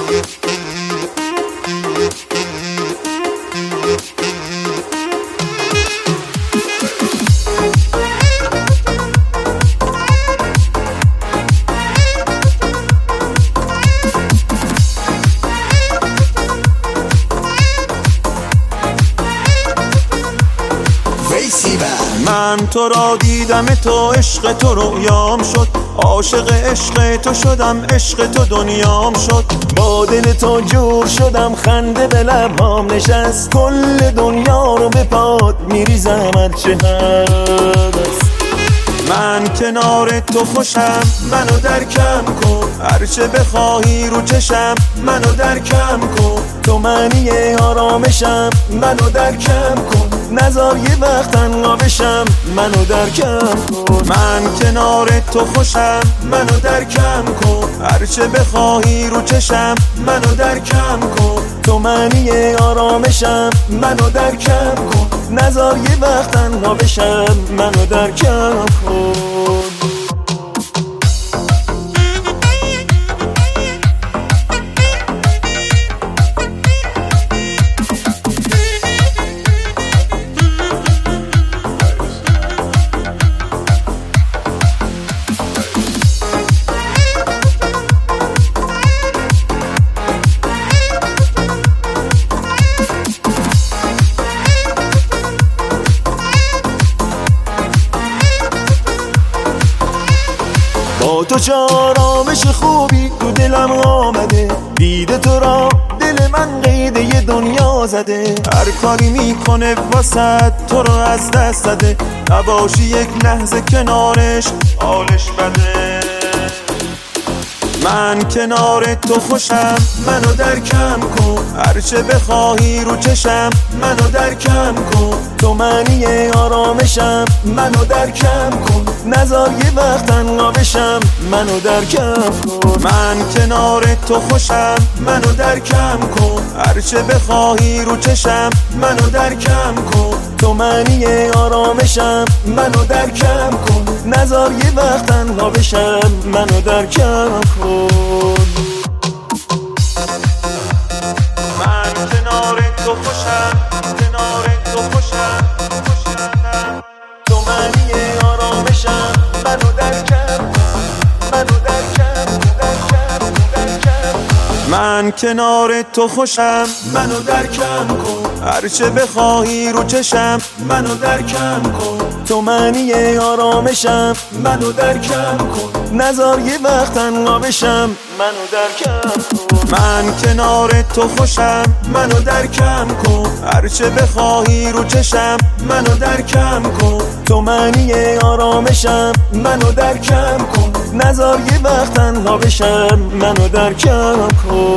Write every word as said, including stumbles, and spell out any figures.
من تو را دیدم تو عشق تو رویام شد، عاشق عشق تو شدم، عشق تو دنیام شد. با دل تو جور شدم، خنده به لبام نشست، کل دنیا رو به پات میریزم هرچه هست. من کنار تو خوشم، منو درکم کن، هرچه بخواهی رو چشم، منو درکم کن. تو معنی آرامشم، منو درکم کن، نذار یه وقت تنها بشم، منو درکم کن. من کنار تو خوشم، منو درکم کن، هرچه بخواهی رو چشم، منو درکم کن. تو معنی آرامشم، منو درکم کن، نذار یه وقت تنها بشم، منو درکم کن. با تو چه آرامش خوبی تو دلم آمده، دیده تو را دل من قید یه دنیا زده. هر کاری میکنه واسه تو رو از دست زده، نباشی یک لحظه کنارش حالش بده. من کنار تو خوشم، منو درکم کن، هرچه بخواهی رو چشم، منو درکم کن. تو معنی آرامشم، منو درکم کن، نذار یه وقت تنها بشم، منو درکم کن. من کنار تو خوشم، منو درکم کن، هرچه بخواهی رو چشم، منو درکم کن. تو معنی آرامشم، منو درکم کن، نذار یه وقت تنها بشم، منو درکم کن. من کنار تو خوشم، کنار تو خوشم، خوشم. تو معنی آرامشم، منو درکم کن، منو درکم، درکم، درکم. من کنار تو خوشم، منو درکم کن، هرچه بخواهی رو چشم، منو درکم کن. تو معنی آرامشم، منو درکم کن، نذار یه وقت تنها بشم، منو درکم کن. من کنار تو خوشم، منو درکم کن، هرچه بخواهی رو چشم، منو درکم کن. تو معنی آرامشم، منو درکم کن، نذار یه وقت تنها بشم، منو درکم کن.